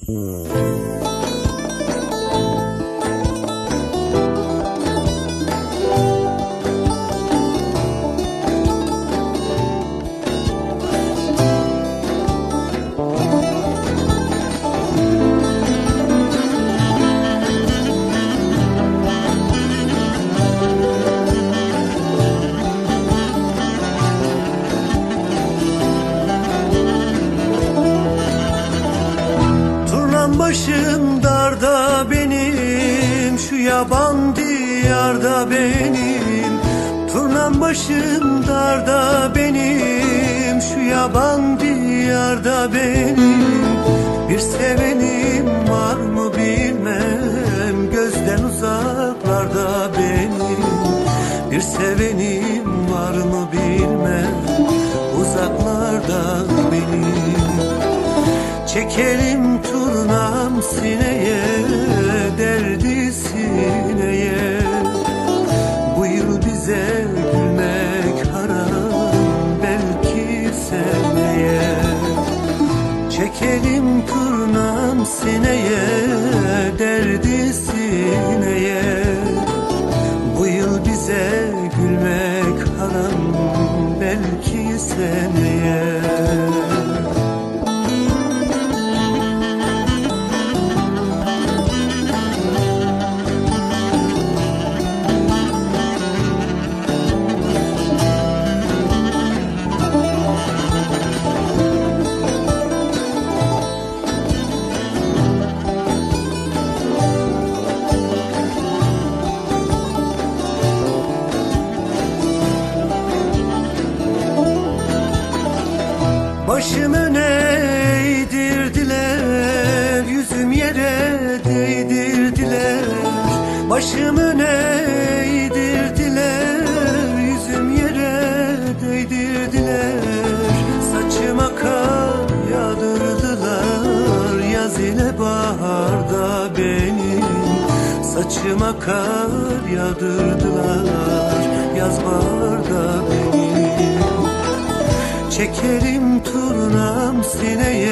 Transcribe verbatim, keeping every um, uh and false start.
Başım darda benim, şu yaban diyarda benim. Turnam başım darda benim, şu yaban diyarda benim. Bir sevenim var mı bilmem, gözden uzaklarda benim. Bir sevenim var mı bilmem, uzaklarda benim. Çekelim turnam sineye, derdi sineye. Bu yıl bize gülmek haram, belki seneye. Çekelim turnam sineye, derdi sineye. Bu yıl bize gülmek haram, belki seneye. Başım öne eğdirdiler, yüzüm yere değdirdiler. Başım öne eğdirdiler, yüzüm yere değdirdiler. Saçıma kar yağdırdılar, yaz ile baharda benim. Saçıma kar yağdırdılar, yaz baharda benim. Çekelim turnam sineye,